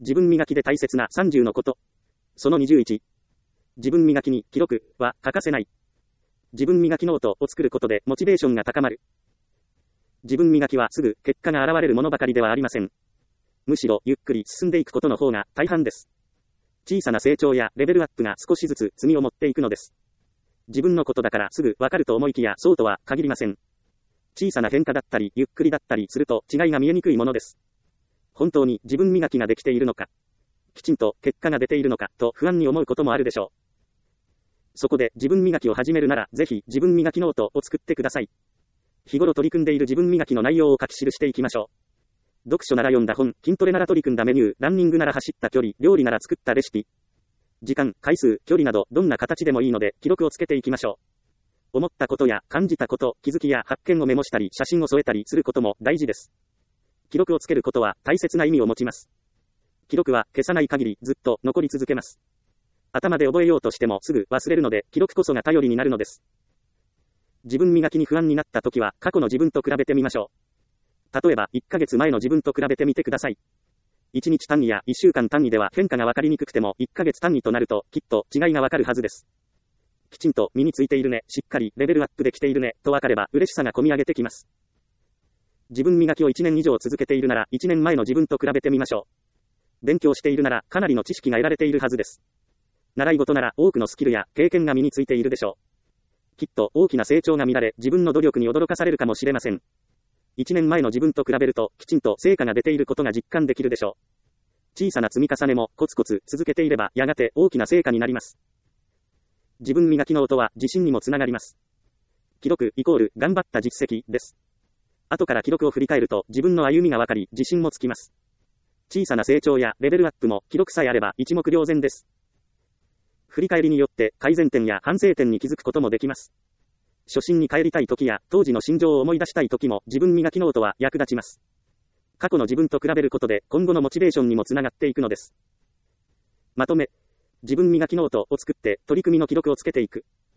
自分磨きで大切な30のこと。その21。自分磨きに記録は欠かせない。自分磨きノートを作ることでモチベーションが高まる。自分磨きはすぐ結果が現れるものばかりではありません。むしろゆっくり進んでいくことの方が大半です。小さな成長やレベルアップが少しずつ積みを持っていくのです。自分のことだからすぐわかると思いきやそうとは限りません。小さな変化だったりゆっくりだったりすると違いが見えにくいものです。本当に自分磨きができているのか、きちんと結果が出ているのかと不安に思うこともあるでしょう。そこで自分磨きを始めるならぜひ自分磨きノートを作ってください。日頃取り組んでいる自分磨きの内容を書き記していきましょう。読書なら読んだ本、筋トレなら取り組んだメニュー、ランニングなら走った距離、料理なら作ったレシピ。時間、回数、距離などどんな形でもいいので記録をつけていきましょう。思ったことや感じたこと、気づきや発見をメモしたり写真を添えたりすることも大事です。記録をつけることは大切な意味を持ちます。記録は消さない限りずっと残り続けます。頭で覚えようとしてもすぐ忘れるので記録こそが頼りになるのです。自分磨きに不安になった時は過去の自分と比べてみましょう。例えば1ヶ月前の自分と比べてみてください。1日単位や1週間単位では変化がわかりにくくても1ヶ月単位となるときっと違いがわかるはずです。きちんと身についているね、しっかりレベルアップできているねとわかれば嬉しさが込み上げてきます。自分磨きを1年以上続けているなら1年前の自分と比べてみましょう。勉強しているならかなりの知識が得られているはずです。習い事なら多くのスキルや経験が身についているでしょう。きっと大きな成長が見られ自分の努力に驚かされるかもしれません。1年前の自分と比べるときちんと成果が出ていることが実感できるでしょう。小さな積み重ねもコツコツ続けていればやがて大きな成果になります。自分磨きノートは自信にもつながります。記録イコール頑張った実績です。後から記録を振り返ると自分の歩みがわかり自信もつきます。小さな成長やレベルアップも記録さえあれば一目瞭然です。振り返りによって改善点や反省点に気づくこともできます。初心に帰りたい時や当時の心情を思い出したい時も自分磨きノートは役立ちます。過去の自分と比べることで今後のモチベーションにもつながっていくのです。まとめ、自分磨きノートを作って取り組みの記録をつけていく。